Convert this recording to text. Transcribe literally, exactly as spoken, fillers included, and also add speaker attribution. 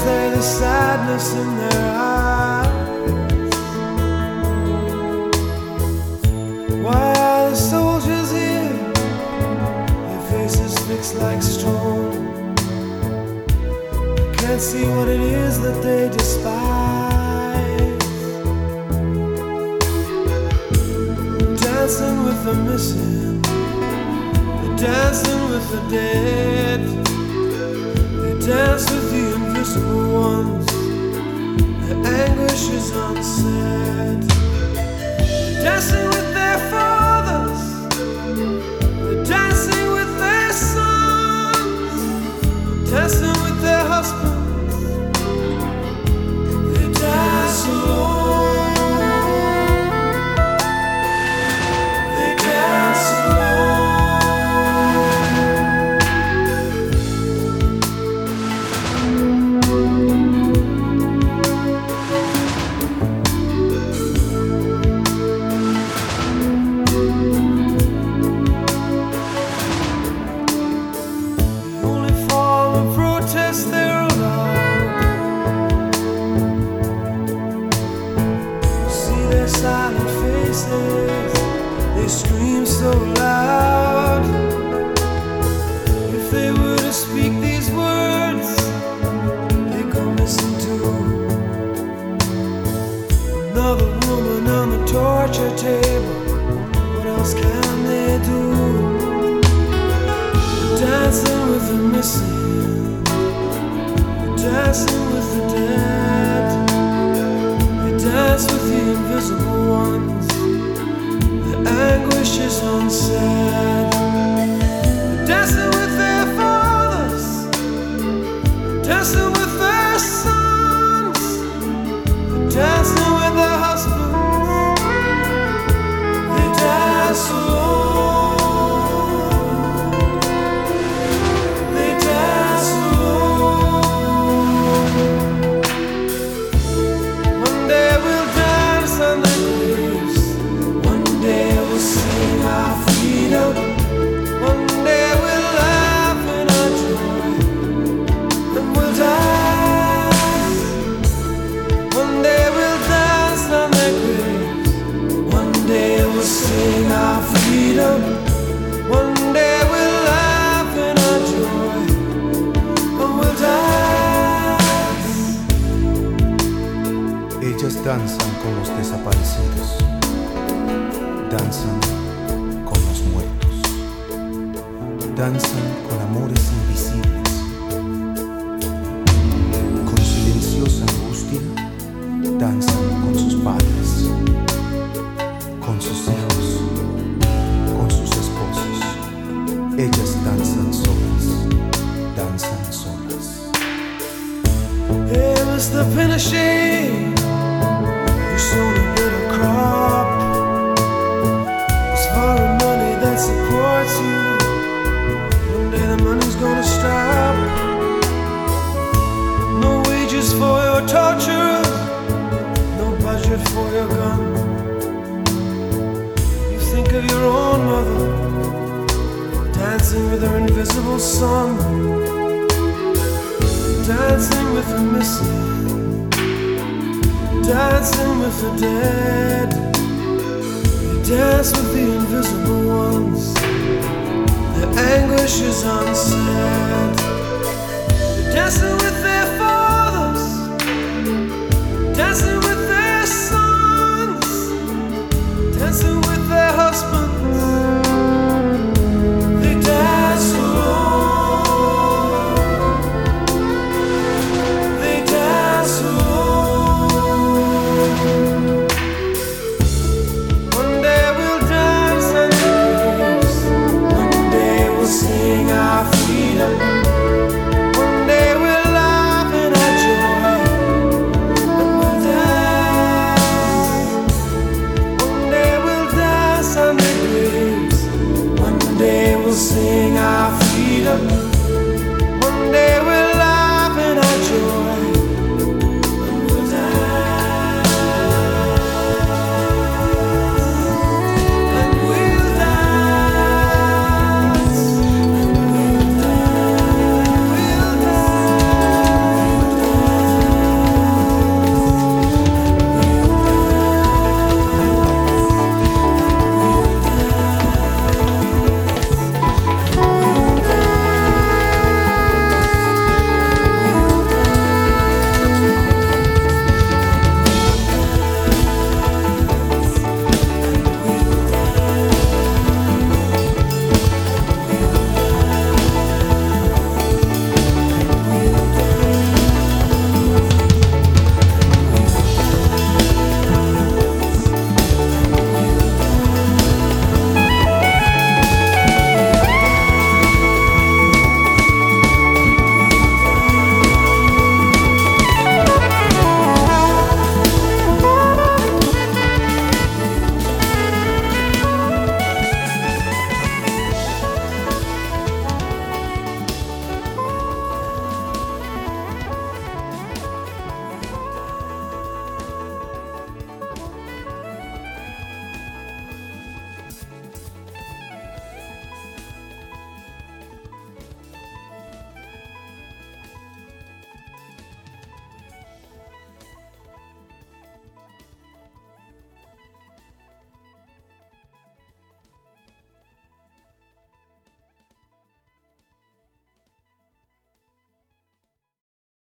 Speaker 1: there the sadness in their eyes? Why are the soldiers here, their faces fixed like stone? I can't see what it is that they despise. Dancing with the missing, they're dancing with the dead. They dance with the invisible ones, their anguish is unsaid. They're dancing with their fathers, they're dancing with their sons, dancing with their husbands, they dance alone, they dance alone. Silent faces, they scream so loud. If they were to speak these words, they go missing too. Another woman on the torture table, what else can they do? Dancing with the missing, dancing with the dead. Dance with the invisible ones, the anguish is unsaid. Dancing with their fathers, dancing with their sons, dancing with their husbands, they dance alone, they dance alone. One day we'll dance on the graves, one day we'll sing our freedom, one day we'll laugh in our joy, and we'll die. One day we'll dance on their graves, one day we'll sing our freedom, one day we'll laugh in our joy, and we'll die.
Speaker 2: Ellas danzan con los desaparecidos, danzan con los muertos, danzan con amores invisibles, con silenciosa angustia, danzan con sus padres, con sus hijos, con sus esposos. Ellas danzan solas, danzan solas.
Speaker 1: Hey, Mister Pinochet, you sown a bitter crop. It's foreign money that supports you. One day the money's gonna stop. No wages for your torturers, no budget for your gun. You think of your own mother, dancing with her invisible son, dancing with the missing, dancing with the dead. You dance with the invisible ones, their anguish is unsaid. You're dancing with